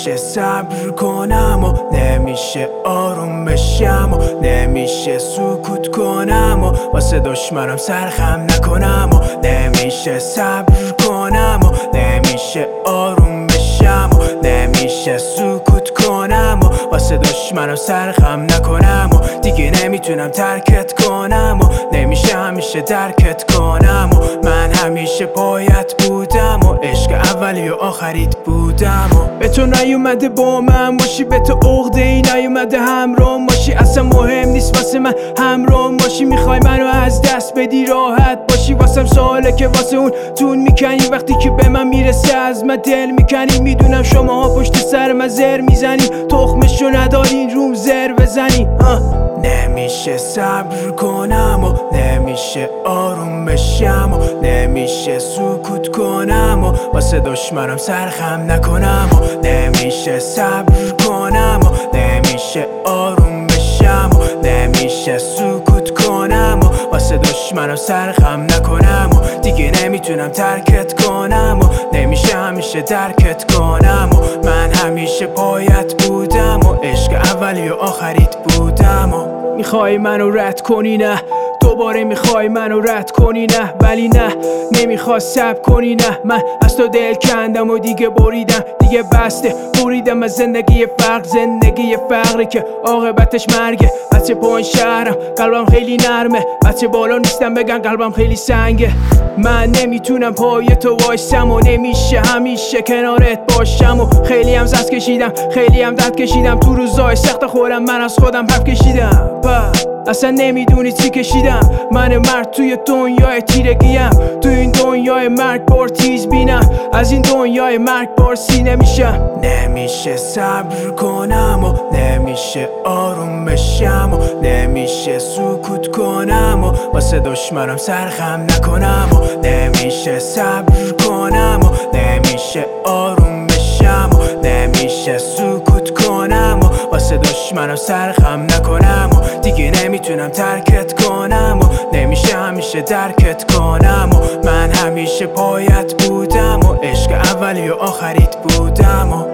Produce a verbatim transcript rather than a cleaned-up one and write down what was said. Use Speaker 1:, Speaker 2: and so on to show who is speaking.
Speaker 1: نمیشه صبر کنم و نمیشه آروم بشم و نمیشه سکوت کنم و واسه دشمنم سرخم نکنم و نمیشه صبر کنم و نمیشه آروم بشم و نمیشه سکوت کنم و واسه دشمنم سرخم نکنم و دیگه نمیتونم ترکت کنم و نمیشه همیشه درکت کنم و من همیشه پایت بودم و عشق اولی و آخریت بودم و به تو نیومده با من باشی، به تو عقده ای نیومده همراه باشی، اصلا مهم نیست واسه من همراه باشی. میخوای منو از دست بدی راحت باشی، واسم سواله که واسه اون تون میکنی، وقتی که به من میرسه از من دل میکنی. میدونم شماها پشت سر من زر میزنی، تخمشو ندارین روم زر بزنی. نمیشه صبر کنم و نمیشه آروم بشم و نمیشه سکوت کنم و واسه دشمنم سرخم نکنم و نمیشه صبر کنم و نمیشه آروم بشم و نمیشه سکوت کنم و واسه دشمنم سرخم نکنم و دیگه نمیتونم ترکت کنم و نمیشه همیشه درکت کنم و من همیشه پایت بودم و عشق اولی و آخریت بودم و میخوای منو رد کنی نه، دوباره میخوای منو رد کنی نه، ولی نه نمیخواد صبر کنی نه. من از تو دل کندم و دیگه بریدم، دیگه بسته بریدم از زندگی فقر. زندگی فقره که عاقبتش مرگه. بچه پایین شهرم قلبم خیلی نرمه، بچه بالا نیستم بگن قلبم خیلی سنگه. من نمیتونم پای تو وایسم و نمیشه همیشه کنارت باشم و خیلی هم زد کشیدم، خیلی هم دد کشیدم، تو روزای سخت خودم من از خودم حرف کشیدم. اصلا نمیدونی چی کشیدم، من مرد توی دنیای تیرگیم، تو این دنیای مرگ بار تیز بینم، از این دنیای مرگ بار سینه میشم. نمیشه صبر کنم و نمیشه آروم بشم و نمیشه سکوت کنم و واسه دشمنم سرخم نکنم و نمیشه صبر کنم و نمیشه آروم بشم و نمیشه سکوت کنم و واسه دشمنم سرخم نکنم و دیگه نمیتونم ترکت کنم و نمیشه همیشه درکت کنم و من همیشه پایت بودم و عشق اولی و آخریت بودم و